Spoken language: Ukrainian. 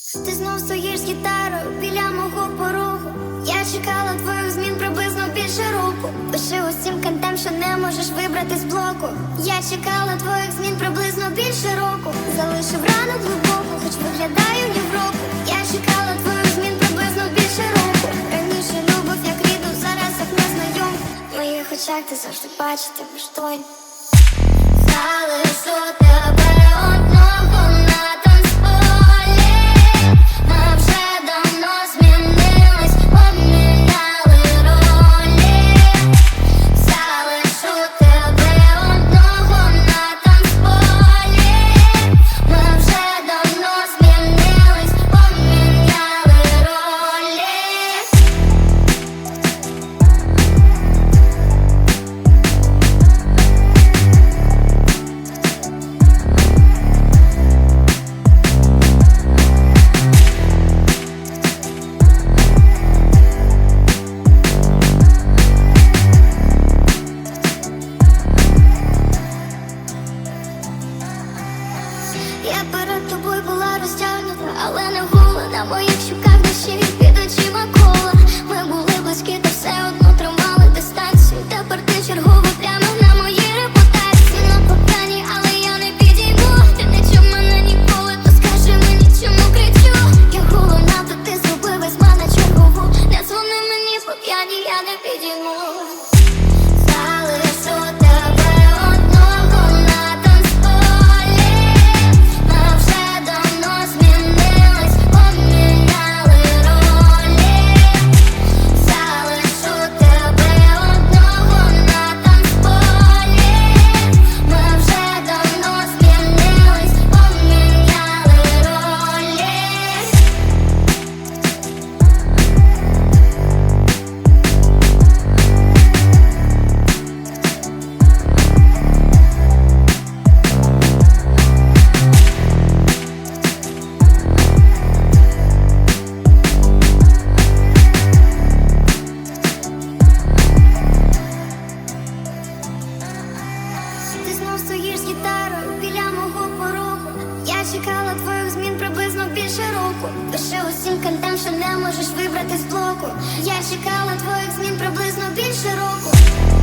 Ти знов стоїш з гітарою біля мого порогу. Я чекала твоїх змін приблизно більше року. Пиши усім контем, що не можеш вибрати з блоку. Я чекала твоїх змін приблизно більше року. Залишив рану глибоку, хоч виглядаю ні в року. Я чекала твоїх змін приблизно більше року. Раніше любов як рідну, зараз як незнайомку. В моїх очах ти завжди бачити безтонь. Залишу тебе одного на танцполі. Ми вже давно змінились, обміняли ролі. Залишу тебе одного на танцполі. Ми вже давно змінились, обміняли ролі. Я перед тобою була розтягнута, але не гула на моїх щуках душі під очима кола. Ми були близькі, та все одно тримали дистанцію. Тепер ти чергово прямо на моїй репутації. На покані, але я не підійму. Ти не чув мене ніколи, то скажи мені, чому кричу. Я гула надто, ти зробив із мене чергову. Не дзвони мені по п'яні, я не підійму. Залишу тебе одного на танцполі. Ми вже давно змінились, обміняли ролі. Залишу тебе одного на танцполі. Ми вже давно змінились, обміняли ролі. Ти знов стоїш з гітарою біля мого порогу. Я чекала твоїх змін приблизно більше року. Пиши усім контем, що не можеш вибрати з блоку. Я чекала твоїх змін приблизно більше року.